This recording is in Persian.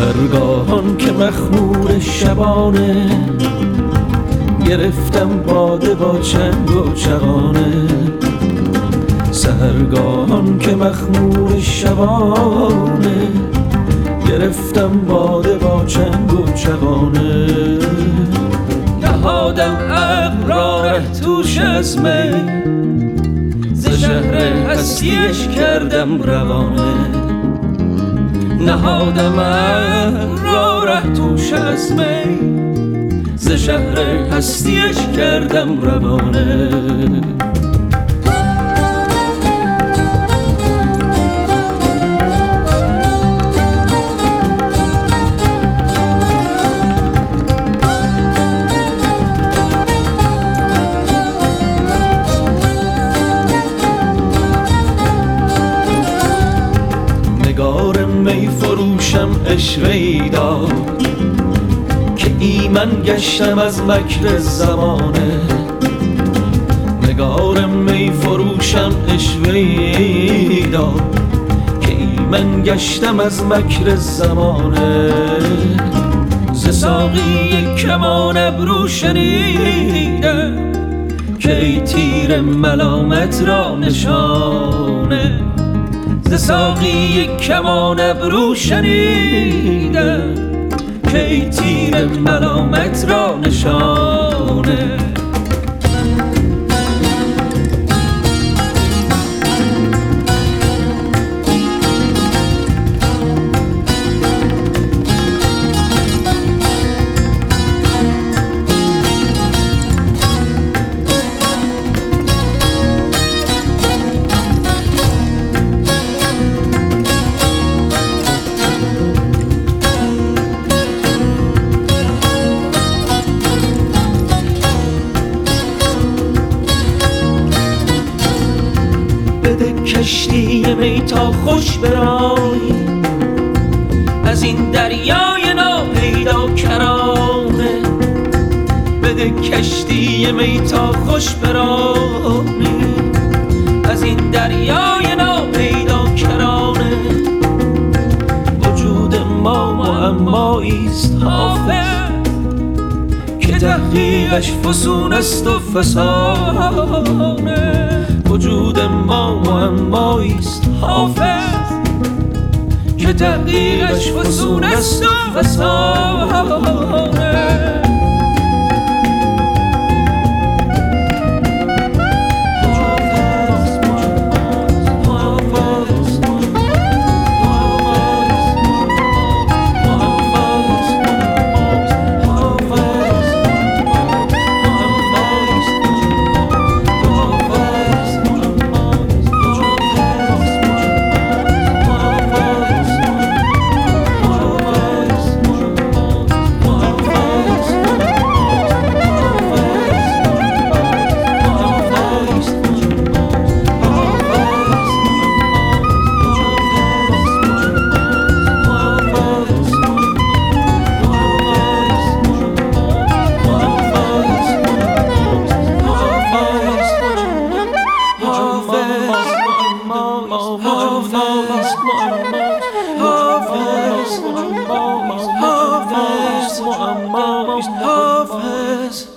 سحرگاهان که مخمور شبانه، گرفتم باده با چنگ و چغانه. سحرگاهان که مخمور شبانه، گرفتم باده با چنگ و چغانه. نهادم عقل را ره توش از می، ز شهر هستیش کردم روانه. نهادم عقل را ره توش از می، ز شهر هستیش کردم روانه. نگار می فروشم عشقی داد که ایمن گشتم از مکر زمانه. نگار می فروشم عشقی داد که ایمن گشتم از مکر زمانه. ز ساقی کمان ابرو شنیدم که ای تیر ملامت را نشانه. ز ساقی کمان ابرو شنیدم که ای تیر ملامت را نشانه. بده کشتی می تا خوش برای از این دریای ناپیدا کرانه. بده کشتی می تا خوش برای از این دریای ناپیدا کرانه. وجود ما معماییست حافظ که تحقیقش فسون است و فسانه. وجود ما معماییست حافظ که تحقیقش فسون است و فسانه. Hafiz